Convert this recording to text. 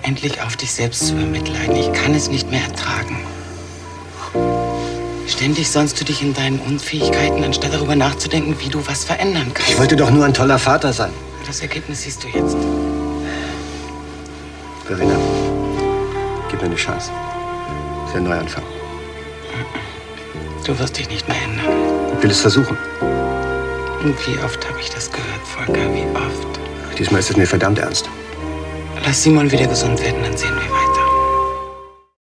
endlich auf, dich selbst zu bemitleiden. Ich kann es nicht mehr ertragen. Ständig sonst du dich in deinen Unfähigkeiten, anstatt darüber nachzudenken, wie du was verändern kannst. Ich wollte doch nur ein toller Vater sein. Das Ergebnis siehst du jetzt. Verena, gib mir eine Chance. Für einen Neuanfang. Du wirst dich nicht mehr ändern. Ich will es versuchen. Und wie oft habe ich das gehört, Volker? Wie oft? Diesmal ist es mir verdammt ernst. Lass Simon wieder gesund werden, dann sehen wir weiter.